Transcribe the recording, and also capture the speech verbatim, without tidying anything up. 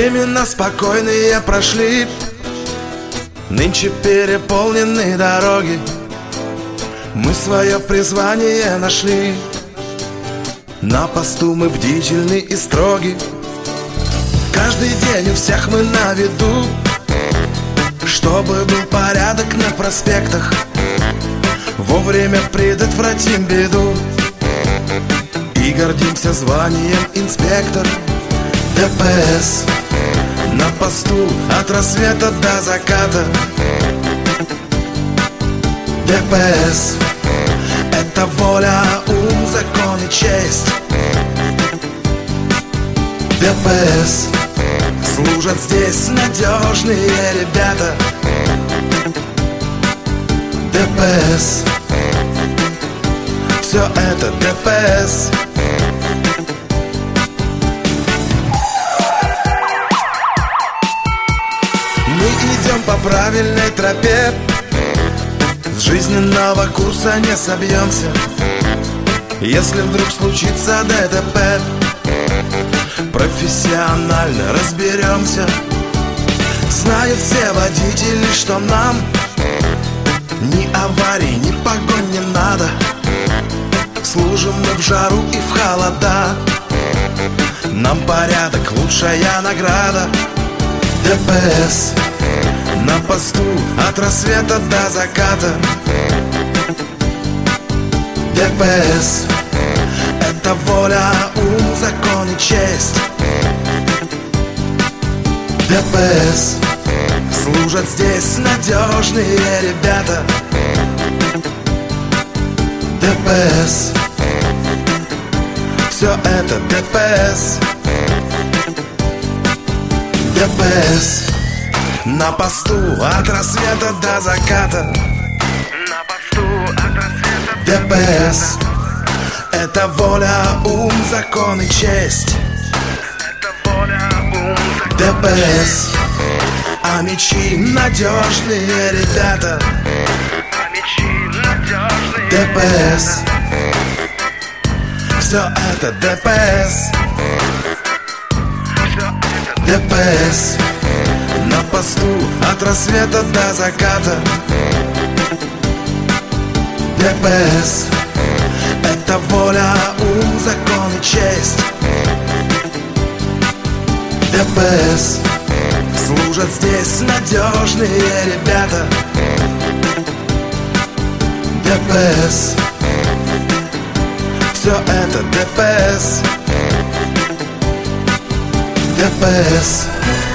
Времена спокойные прошли, нынче переполнены дороги. Мы свое призвание нашли, на посту мы бдительны и строги. Каждый день у всех мы на виду, чтобы был порядок на проспектах. Вовремя предотвратим беду и гордимся званием инспектор. ДПС на посту от рассвета до заката. ДПС — это воля, ум, закон и честь. ДПС — служат здесь надежные ребята. ДПС — все это ДПС. Мы идем по правильной тропе, с жизненного курса не собьемся. Если вдруг случится ДТП, профессионально разберемся. Знают все водители, что нам ни аварий, ни погонь не надо. Служим мы в жару и в холода, нам порядок — лучшая награда. ДПС на посту от рассвета до заката. ДПС — это воля, ум, закон и честь. ДПС — служат здесь надежные ребята. ДПС — все это ДПС. ДПС на посту от рассвета до заката. На посту от рассвета. ДПС — это воля, ум, закон и честь. Это воля, ум, закон. ДПС, а мечи надежные ребята. А мечи надежные. ДПС, все это ДПС. Все это ДПС на посту от рассвета до заката. ДПС — это воля, ум, закон и честь. ДПС — служат здесь надежные ребята. ДПС — все это ДПС. ДПС.